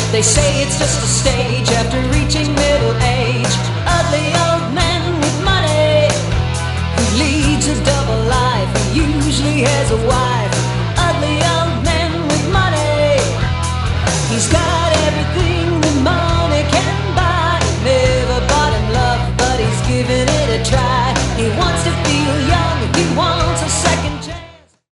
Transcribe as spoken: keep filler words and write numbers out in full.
They say it's just a stage after reaching middle age. Ugly old man with money who leads a double life. He usually has a wife